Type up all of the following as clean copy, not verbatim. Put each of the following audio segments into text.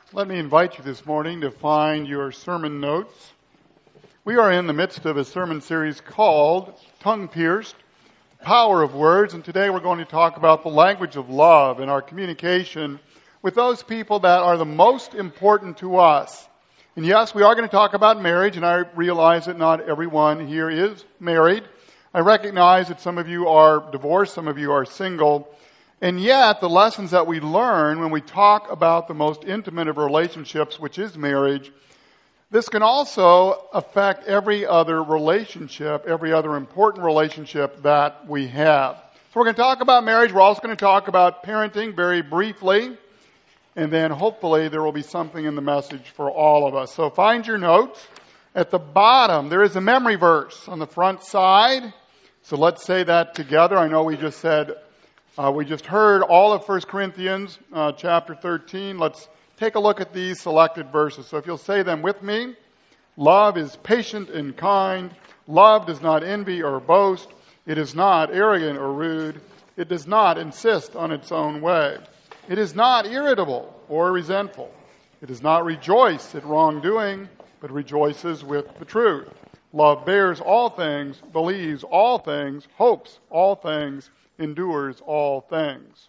Let me invite you this morning to find your sermon notes. We are in the midst of a sermon series called Tongue Pierced, Power of Words, and today we're going to talk about the language of love and our communication with those people that are the most important to us. And yes, we are going to talk about marriage, and I realize that not everyone here is married. I recognize that some of you are divorced, some of you are single. And yet, the lessons that we learn when we talk about the most intimate of relationships, which is marriage, this can also affect every other relationship, every other important relationship that we have. So we're going to talk about marriage. We're also going to talk about parenting very briefly. And then hopefully there will be something in the message for all of us. So find your notes. At the bottom, there is a memory verse on the front side. So let's say that together. I know we just heard all of 1 Corinthians chapter 13. Let's take a look at these selected verses. So if you'll say them with me. Love is patient and kind. Love does not envy or boast. It is not arrogant or rude. It does not insist on its own way. It is not irritable or resentful. It does not rejoice at wrongdoing, but rejoices with the truth. Love bears all things, believes all things, hopes all things, endures all things.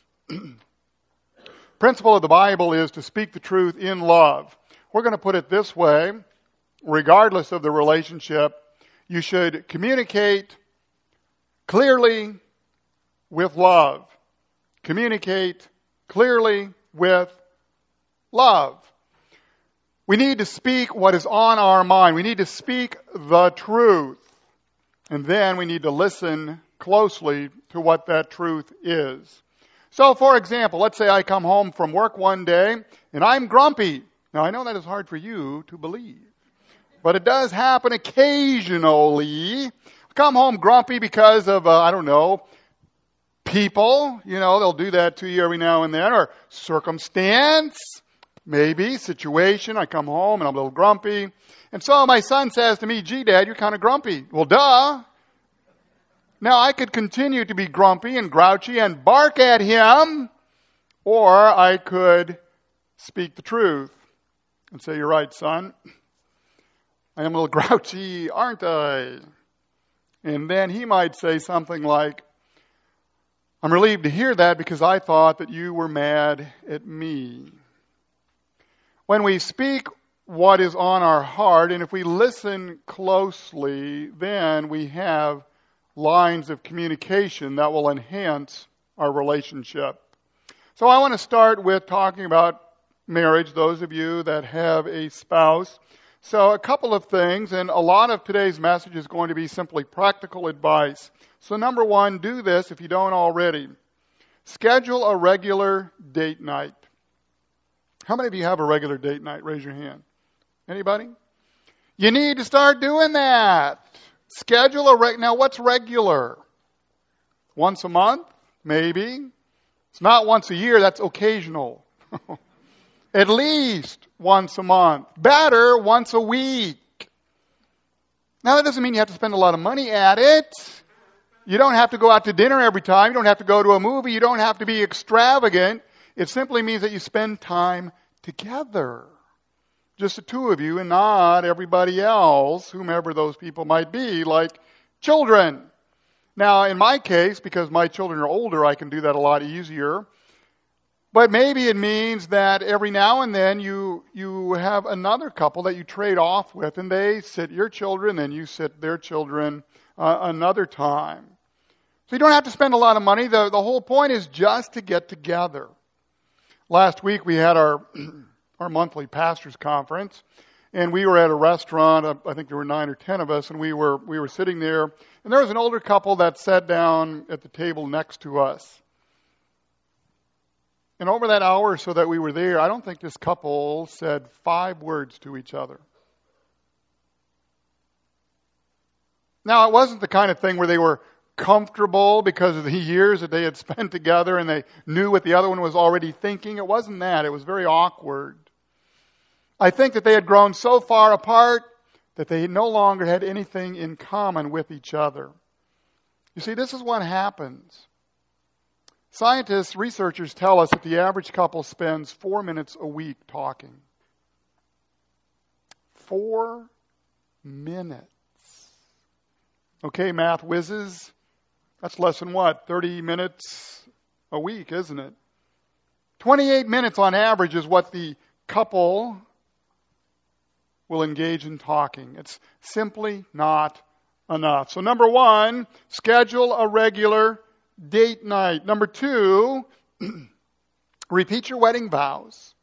Principle of the Bible is to speak the truth in love. We're going to put it this way. Regardless of the relationship, you should communicate clearly with love. Communicate clearly with love. We need to speak what is on our mind. We need to speak the truth. And then we need to listen closely to what that truth is. So, for example, let's say I come home from work one day and I'm grumpy. Now, I know that is hard for you to believe, but it does happen occasionally. I come home grumpy because of, people. They'll do that to you every now and then, or circumstance, maybe, situation. I come home and I'm a little grumpy. And so my son says to me, "Gee, Dad, you're kind of grumpy." Well, duh. Now, I could continue to be grumpy and grouchy and bark at him, or I could speak the truth and say, "You're right, son. I am a little grouchy, aren't I?" And then he might say something like, "I'm relieved to hear that because I thought that you were mad at me." When we speak what is on our heart, and if we listen closely, then we have lines of communication that will enhance our relationship. So I want to start with talking about marriage, those of you that have a spouse. So a couple of things, and a lot of today's message is going to be simply practical advice. So number one, do this if you don't already. Schedule a regular date night. How many of you have a regular date night? Raise your hand. Anybody? You need to start doing that. Schedule now what's regular? Once a month? Maybe. It's not once a year, that's occasional. At least once a month. Better, once a week. Now that doesn't mean you have to spend a lot of money at it. You don't have to go out to dinner every time. You don't have to go to a movie. You don't have to be extravagant. It simply means that you spend time together. Just the two of you and not everybody else, whomever those people might be, like children. Now, in my case, because my children are older, I can do that a lot easier. But maybe it means that every now and then you have another couple that you trade off with, and they sit your children, and you sit their children another time. So you don't have to spend a lot of money. The whole point is just to get together. Last week we had our monthly pastors conference, and we were at a restaurant. I think there were 9 or 10 of us, and we were sitting there, and there was an older couple that sat down at the table next to us. And over that hour or so that we were there, I don't think this couple said 5 words to each other. Now, it wasn't the kind of thing where they were comfortable because of the years that they had spent together and they knew what the other one was already thinking. It wasn't that. It was very awkward. I think that they had grown so far apart that they no longer had anything in common with each other. You see, this is what happens. Scientists, researchers tell us that the average couple spends 4 minutes a week talking. 4 minutes. Okay, math whizzes. That's less than what? 30 minutes a week, isn't it? 28 minutes on average is what the couple will engage in talking. It's simply not enough. So number 1, schedule a regular date night. Number 2, repeat your wedding vows.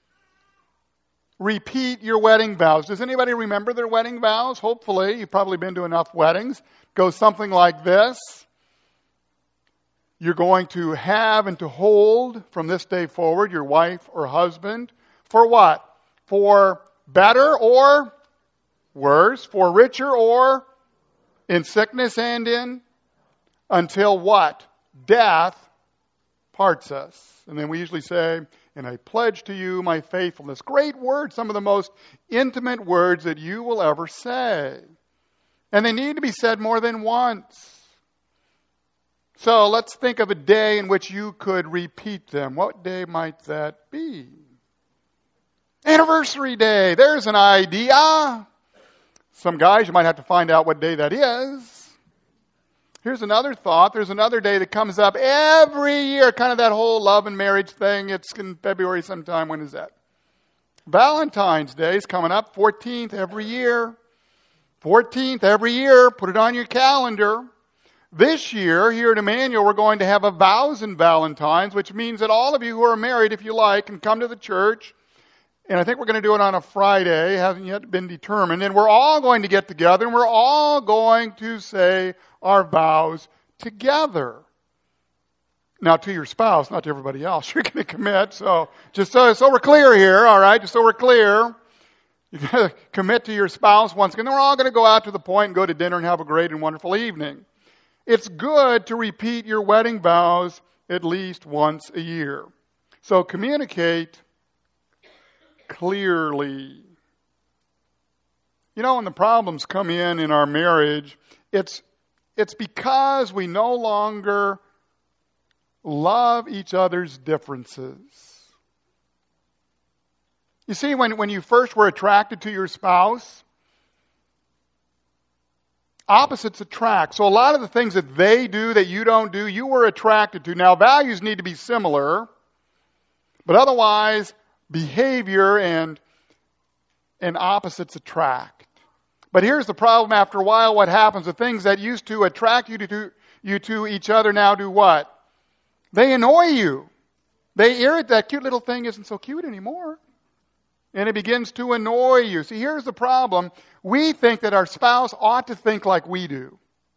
Repeat your wedding vows. Does anybody remember their wedding vows? Hopefully, you've probably been to enough weddings. It goes something like this. You're going to have and to hold from this day forward your wife or husband for what? For better or worse, for richer or in sickness and in until what? Death parts us. And then we usually say, and I pledge to you my faithfulness. Great words, some of the most intimate words that you will ever say. And they need to be said more than once. So let's think of a day in which you could repeat them. What day might that be? Anniversary day. There's an idea. Some guys, you might have to find out what day that is. Here's another thought. There's another day that comes up every year, kind of that whole love and marriage thing. It's in February sometime. When is that? Valentine's Day is coming up, 14th every year. 14th every year. Put it on your calendar. This year, here at Emmanuel, we're going to have a vows and Valentines, which means that all of you who are married, if you like, can come to the church. And I think we're going to do it on a Friday. It hasn't yet been determined. And we're all going to get together and we're all going to say our vows together. Now, to your spouse, not to everybody else. You're going to commit. So, just so we're clear here, all right? Just so we're clear. You're going to commit to your spouse once again. Then we're all going to go out to the point and go to dinner and have a great and wonderful evening. It's good to repeat your wedding vows at least once a year. So communicate clearly. You know, when the problems come in our marriage, it's because we no longer love each other's differences. You see, when you first were attracted to your spouse, opposites attract. So a lot of the things that they do that you don't do, you were attracted to. Now, values need to be similar, but otherwise, behavior and opposites attract. But here's the problem. After a while, what happens? The things that used to attract you to each other now do what? They annoy you. They irritate. That cute little thing isn't so cute anymore. And it begins to annoy you. See, here's the problem. We think that our spouse ought to think like we do.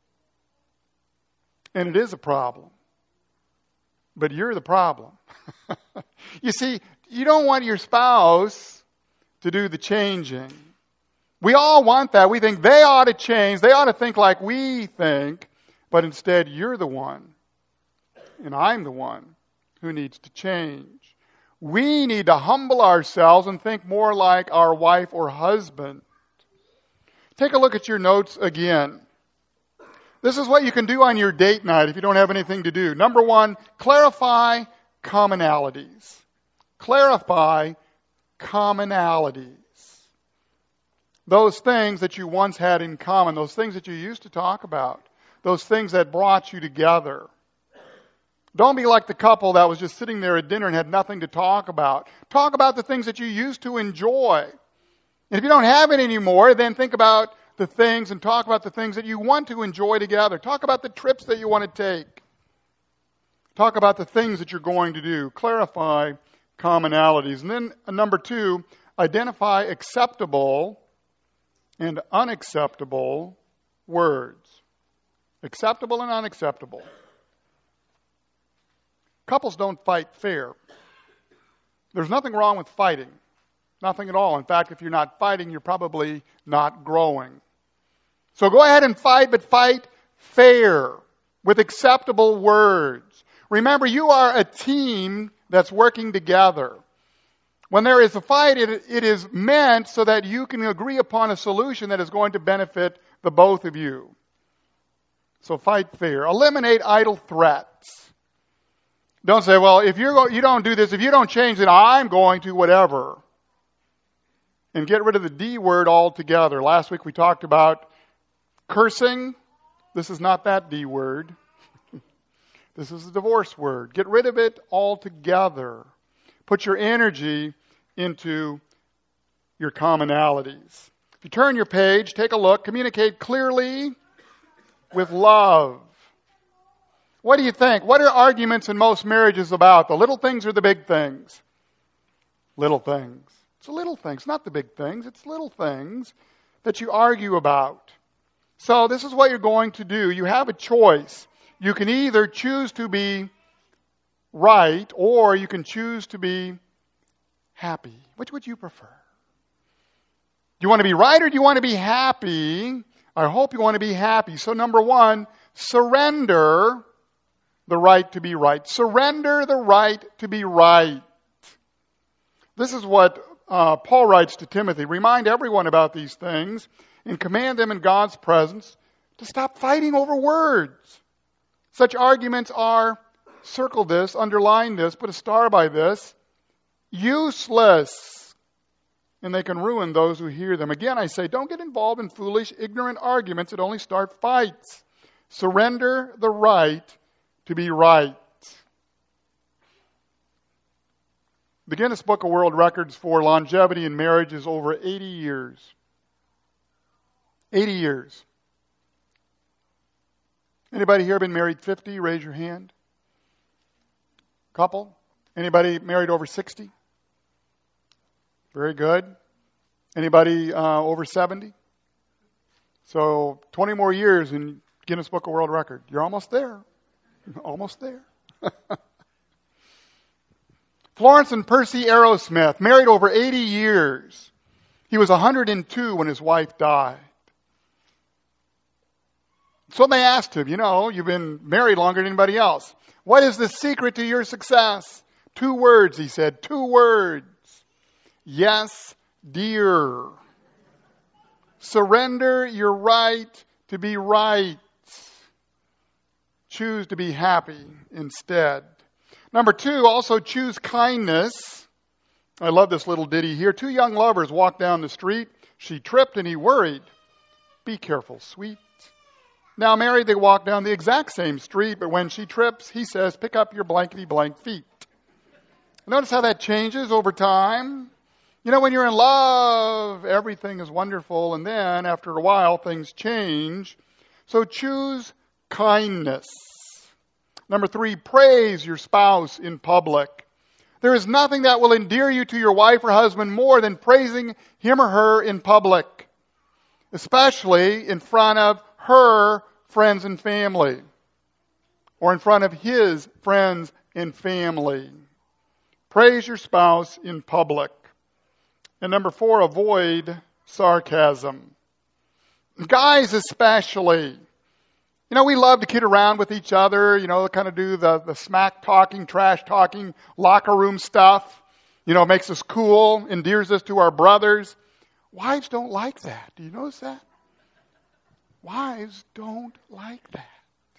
And it is a problem. But you're the problem. You see, you don't want your spouse to do the changing. We all want that. We think they ought to change. They ought to think like we think. But instead, you're the one. And I'm the one who needs to change. We need to humble ourselves and think more like our wife or husband. Take a look at your notes again. This is what you can do on your date night if you don't have anything to do. Number 1, clarify commonalities. Clarify commonalities. Those things that you once had in common, those things that you used to talk about, those things that brought you together. Don't be like the couple that was just sitting there at dinner and had nothing to talk about. Talk about the things that you used to enjoy. And if you don't have it anymore, then think about the things and talk about the things that you want to enjoy together. Talk about the trips that you want to take. Talk about the things that you're going to do. Clarify commonalities. And then number 2, identify acceptable and unacceptable words. Acceptable and unacceptable. Couples don't fight fair. There's nothing wrong with fighting. Nothing at all. In fact, if you're not fighting, you're probably not growing. So go ahead and fight, but fight fair with acceptable words. Remember, you are a team that's working together. When there is a fight, it is meant so that you can agree upon a solution that is going to benefit the both of you. So fight fair. Eliminate idle threats. Don't say, well, if you don't do this, if you don't change, then I'm going to whatever. And get rid of the D word altogether. Last week we talked about cursing. This is not that D word. This is the divorce word. Get rid of it altogether. Put your energy into your commonalities. If you turn your page, take a look, communicate clearly with love. What do you think? What are arguments in most marriages about? The little things or the big things? Little things. It's the little things, not the big things. It's little things that you argue about. So this is what you're going to do. You have a choice. You can either choose to be right or you can choose to be happy. Which would you prefer? Do you want to be right or do you want to be happy? I hope you want to be happy. So number one, surrender the right to be right. Surrender the right to be right. This is what Paul writes to Timothy. Remind everyone about these things and command them in God's presence to stop fighting over words. Such arguments are, circle this, underline this, put a star by this, useless. And they can ruin those who hear them. Again, I say, don't get involved in foolish, ignorant arguments that only start fights. Surrender the right to be right. The Guinness Book of World Records for longevity in marriage is over 80 years. 80 years. Anybody here been married 50? Raise your hand. Couple? Anybody married over 60? Very good. Anybody over 70? So 20 more years in Guinness Book of World Record. You're almost there. Almost there. Florence and Percy Arrowsmith, married over 80 years. He was 102 when his wife died. So they asked him, you've been married longer than anybody else. What is the secret to your success? 2 words, he said. 2 words. Yes, dear. Surrender your right to be right. Choose to be happy instead. Number 2, also choose kindness. I love this little ditty here. 2 young lovers walked down the street. She tripped and he worried. Be careful, sweet. Now married, they walk down the exact same street, but when she trips, he says, pick up your blankety blank feet. Notice how that changes over time. When you're in love, everything is wonderful, and then after a while, things change. So choose kindness. Number 3, praise your spouse in public. There is nothing that will endear you to your wife or husband more than praising him or her in public, especially in front of her friends and family, or in front of his friends and family. Praise your spouse in public. And number 4, avoid sarcasm. Guys especially. We love to kid around with each other, kind of do the smack talking, trash talking, locker room stuff. Makes us cool, endears us to our brothers. Wives don't like that. Do you notice that? Wives don't like that.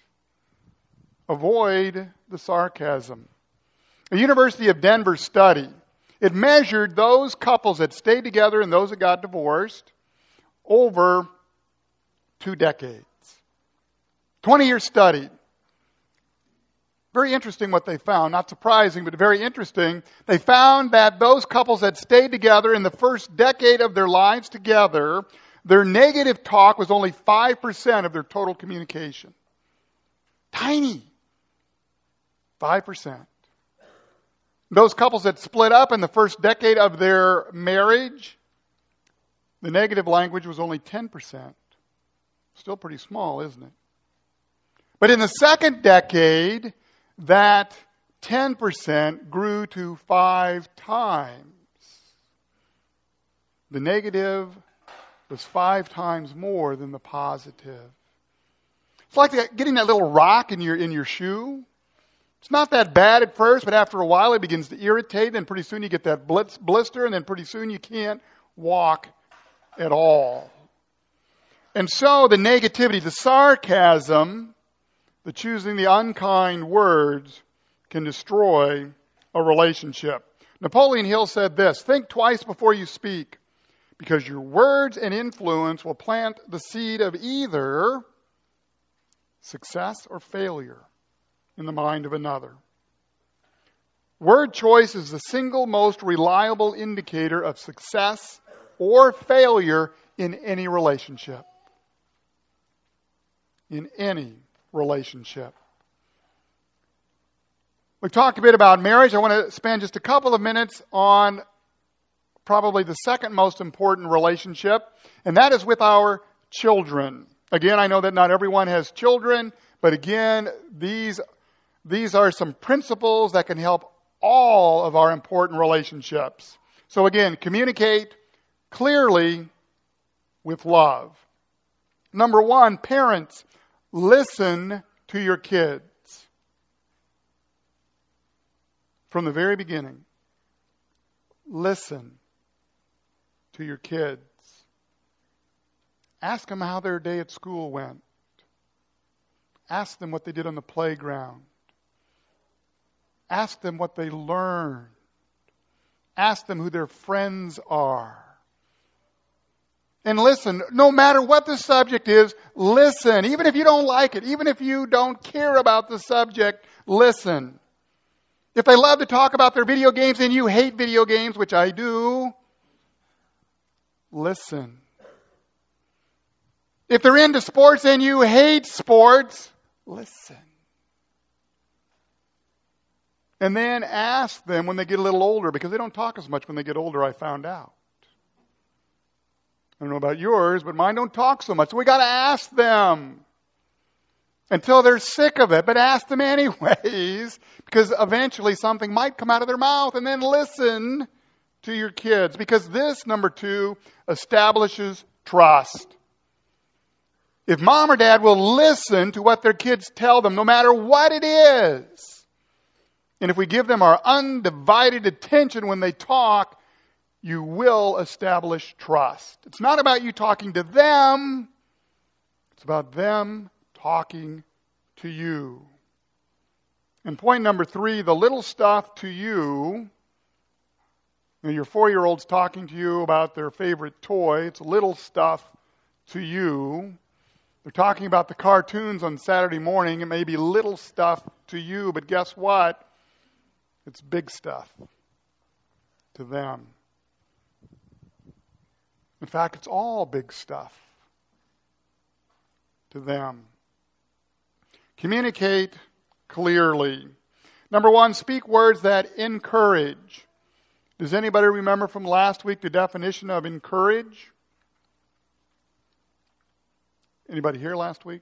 Avoid the sarcasm. A University of Denver study, it measured those couples that stayed together and those that got divorced over 2 decades. 20-year study. Very interesting what they found. Not surprising, but very interesting. They found that those couples that stayed together in the first decade of their lives together, their negative talk was only 5% of their total communication. Tiny. 5%. Those couples that split up in the first decade of their marriage, the negative language was only 10%. Still pretty small, isn't it? But in the second decade, that 10% grew to 5 times. The negative was 5 times more than the positive. It's like getting that little rock in your shoe. It's not that bad at first, but after a while it begins to irritate, and pretty soon you get that blister, and then pretty soon you can't walk at all. And so the negativity, the sarcasm, the choosing the unkind words can destroy a relationship. Napoleon Hill said this, think twice before you speak, because your words and influence will plant the seed of either success or failure in the mind of another. Word choice is the single most reliable indicator of success or failure in any relationship. In any relationship. We talked a bit about marriage. I want to spend just a couple of minutes on probably the second most important relationship, and that is with our children. Again, I know that not everyone has children, but again, these are some principles that can help all of our important relationships. So again, communicate clearly with love. Number one, parents, listen to your kids. From the very beginning, listen to your kids. Ask them how their day at school went. Ask them what they did on the playground. Ask them what they learned. Ask them who their friends are. And listen, no matter what the subject is, listen. Even if you don't like it, even if you don't care about the subject, listen. If they love to talk about their video games and you hate video games, which I do, listen. If they're into sports and you hate sports, listen. And then ask them when they get a little older, because they don't talk as much when they get older, I found out. I don't know about yours, but mine don't talk so much. So we got to ask them until they're sick of it, but ask them anyways, because eventually something might come out of their mouth. And then listen to your kids, because this, number two, establishes trust. If mom or dad will listen to what their kids tell them, no matter what it is, and if we give them our undivided attention when they talk, you will establish trust. It's not about you talking to them. It's about them talking to you. And point number three, the little stuff to you. Your 4-year-old's talking to you about their favorite toy. It's little stuff to you. They're talking about the cartoons on Saturday morning. It may be little stuff to you, but guess what? It's big stuff to them. In fact, it's all big stuff to them. Communicate clearly. Number one, speak words that encourage. Does anybody remember from last week the definition of encourage? Anybody here last week?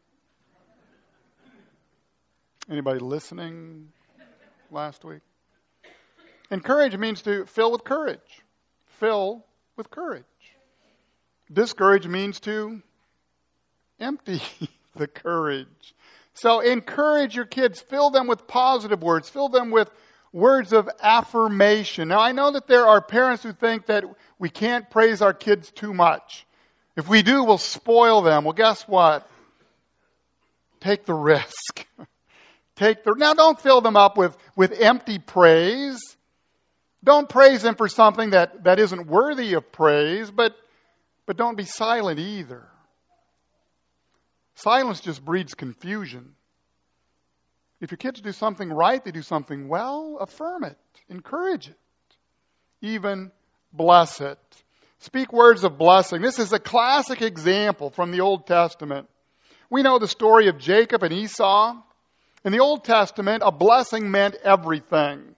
Anybody listening last week? Encourage means to fill with courage. Fill with courage. Discourage means to empty the courage. So encourage your kids. Fill them with positive words. Fill them with words of affirmation. Now, I know that there are parents who think that we can't praise our kids too much. If we do, we'll spoil them. Well, guess what? Take the risk. Now, don't fill them up with empty praise. Don't praise them for something that isn't worthy of praise, but don't be silent either. Silence just breeds confusion. If your kids do something right, they do something well, affirm it, encourage it, even bless it. Speak words of blessing. This is a classic example from the Old Testament. We know the story of Jacob and Esau. In the Old Testament, a blessing meant everything.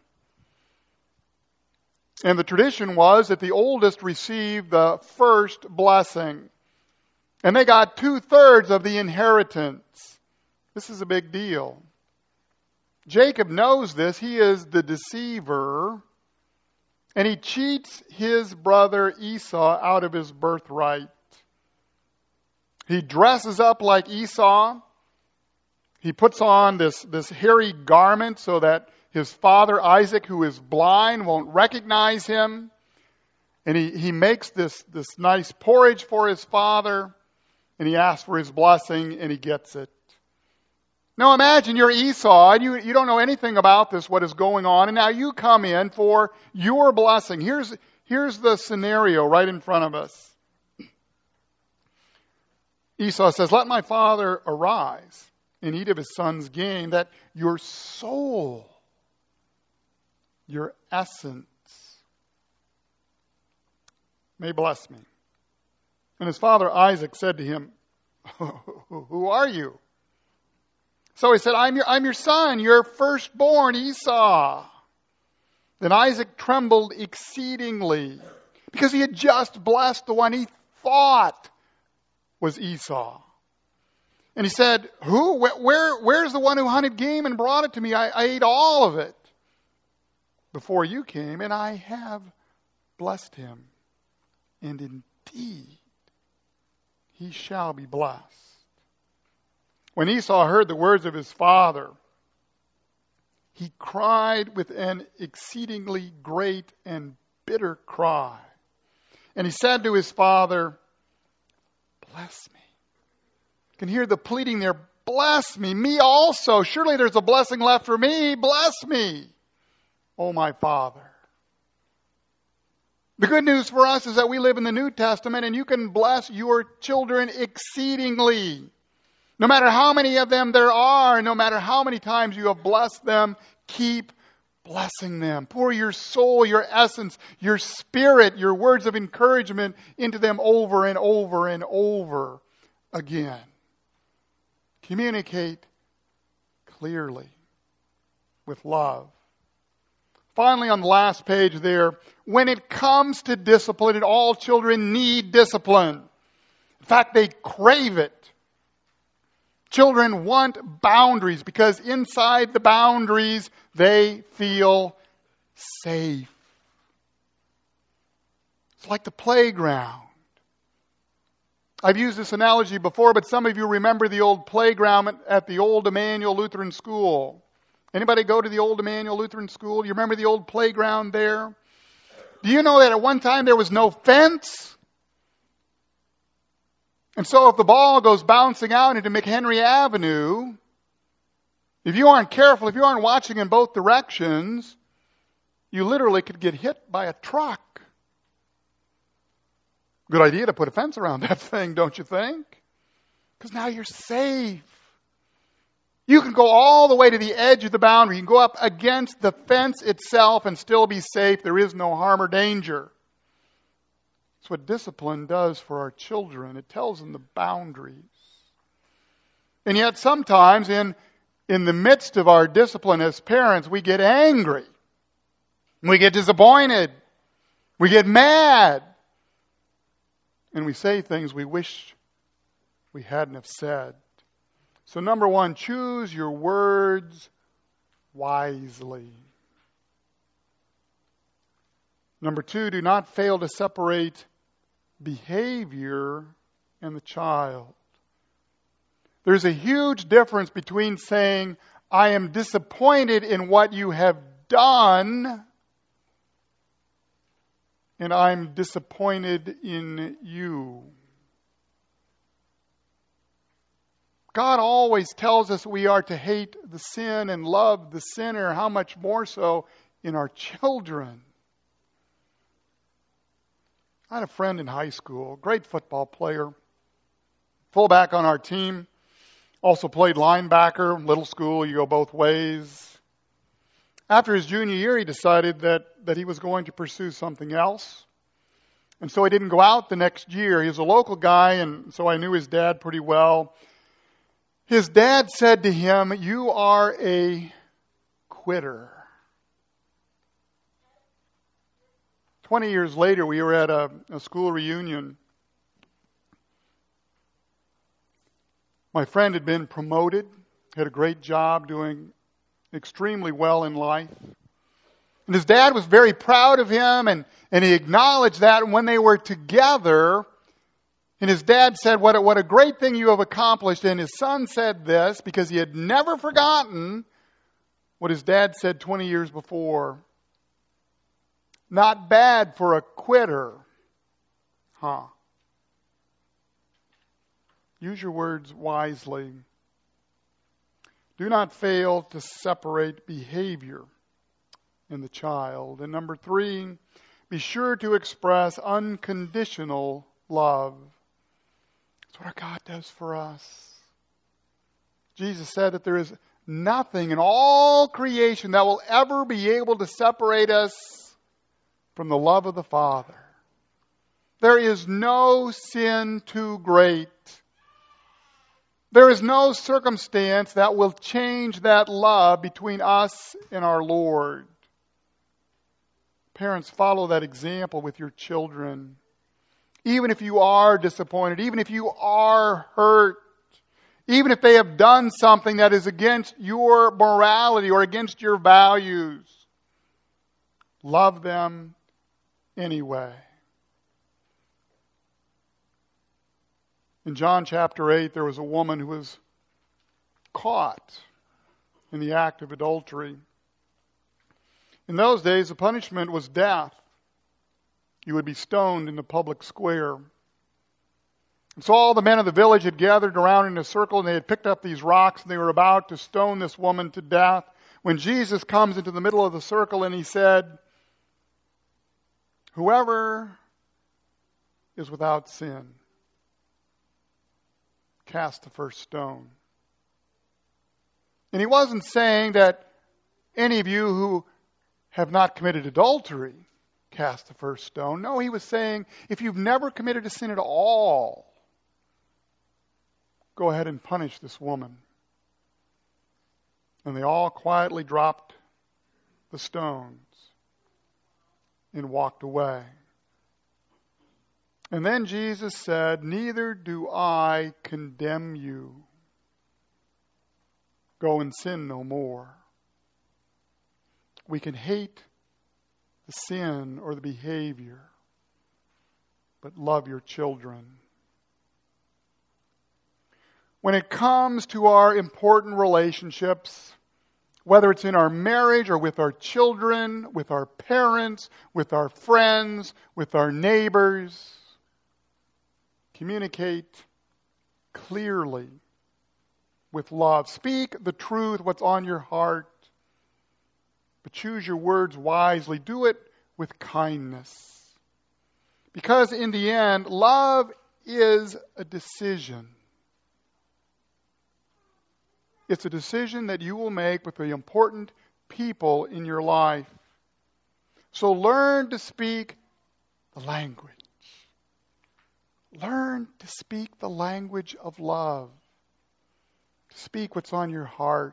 And the tradition was that the oldest received the first blessing. And they got 2/3 of the inheritance. This is a big deal. Jacob knows this. He is the deceiver. And he cheats his brother Esau out of his birthright. He dresses up like Esau. He puts on this hairy garment so that his father Isaac, who is blind, won't recognize him. And he makes this nice porridge for his father. And he asks for his blessing, and he gets it. Now imagine you're Esau and you don't know anything about this, what is going on, and now you come in for your blessing. Here's the scenario right in front of us. Esau says, let my father arise and eat of his son's gain, that your soul, your essence, may bless me. And his father Isaac said to him, who are you? So he said, I'm your son, your firstborn, Esau. Then Isaac trembled exceedingly because he had just blessed the one he thought was Esau. And he said, who? Where's the one who hunted game and brought it to me? I ate all of it before you came, and I have blessed him. And indeed, he shall be blessed. When Esau heard the words of his father, he cried with an exceedingly great and bitter cry. And he said to his father, bless me. You can hear the pleading there, bless me also. Surely there's a blessing left for me. Bless me, oh my father. The good news for us is that we live in the New Testament and you can bless your children exceedingly. No matter how many of them there are, no matter how many times you have blessed them, keep blessing them. Pour your soul, your essence, your spirit, your words of encouragement into them over and over and over again. Communicate clearly with love. Finally, on the last page there, when it comes to discipline, and all children need discipline. In fact, they crave it. Children want boundaries because inside the boundaries they feel safe. It's like the playground. I've used this analogy before, but some of you remember the old playground at the old Emmanuel Lutheran School. Anybody go to the old Emmanuel Lutheran School? You remember the old playground there? Do you know that at one time there was no fence? And so if the ball goes bouncing out into McHenry Avenue, if you aren't careful, if you aren't watching in both directions, you literally could get hit by a truck. Good idea to put a fence around that thing, don't you think? Because now you're safe. You can go all the way to the edge of the boundary. You can go up against the fence itself and still be safe. There is no harm or danger. That's what discipline does for our children. It tells them the boundaries. And yet sometimes in the midst of our discipline as parents, we get angry. We get disappointed. We get mad. And we say things we wish we hadn't have said. So number one, choose your words wisely. Number two, do not fail to separate behavior and the child. There's a huge difference between saying, I am disappointed in what you have done, and I'm disappointed in you. God always tells us we are to hate the sin and love the sinner. How much more so in our children? I had a friend in high school, great football player, fullback on our team, also played linebacker, little school, you go both ways. After his junior year, he decided that he was going to pursue something else. And so he didn't go out the next year. He was a local guy, and so I knew his dad pretty well. His dad said to him, "You are a quitter." 20 years later, we were at a school reunion. My friend had been promoted, had a great job, doing extremely well in life. And his dad was very proud of him, and he acknowledged that. And when they were together, and his dad said, what a great thing you have accomplished. And his son said this, because he had never forgotten what his dad said 20 years before. Not bad for a quitter. Huh. Use your words wisely. Do not fail to separate behavior in the child. And number 3, be sure to express unconditional love. That's what our God does for us. Jesus said that there is nothing in all creation that will ever be able to separate us from the love of the Father. There is no sin too great. There is no circumstance that will change that love between us and our Lord. Parents, follow that example with your children. Even if you are disappointed, even if you are hurt, even if they have done something that is against your morality or against your values, love them anyway. In John chapter 8, there was a woman who was caught in the act of adultery. In those days, the punishment was death. You would be stoned in the public square. And so all the men of the village had gathered around in a circle, and they had picked up these rocks, and they were about to stone this woman to death, when Jesus comes into the middle of the circle, and he said, "Whoever is without sin, cast the first stone." And he wasn't saying that any of you who have not committed adultery cast the first stone. No, he was saying, if you've never committed a sin at all, go ahead and punish this woman. And they all quietly dropped the stones and walked away. And then Jesus said, "Neither do I condemn you. Go and sin no more." We can hate the sin or the behavior, but love your children. When it comes to our important relationships, whether it's in our marriage or with our children, with our parents, with our friends, with our neighbors, communicate clearly with love. Speak the truth, what's on your heart. But choose your words wisely. Do it with kindness. Because in the end, love is a decision. It's a decision that you will make with the important people in your life. So learn to speak the language. Learn to speak the language of love. To speak what's on your heart,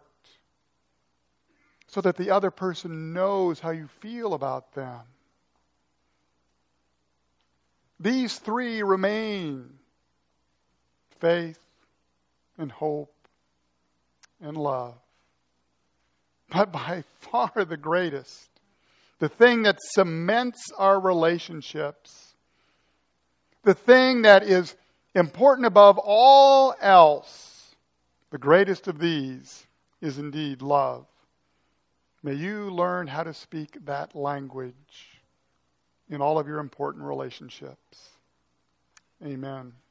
so that the other person knows how you feel about them. These 3 remain: faith and hope and love. But by far the greatest, the thing that cements our relationships, the thing that is important above all else, the greatest of these is indeed love. May you learn how to speak that language in all of your important relationships. Amen.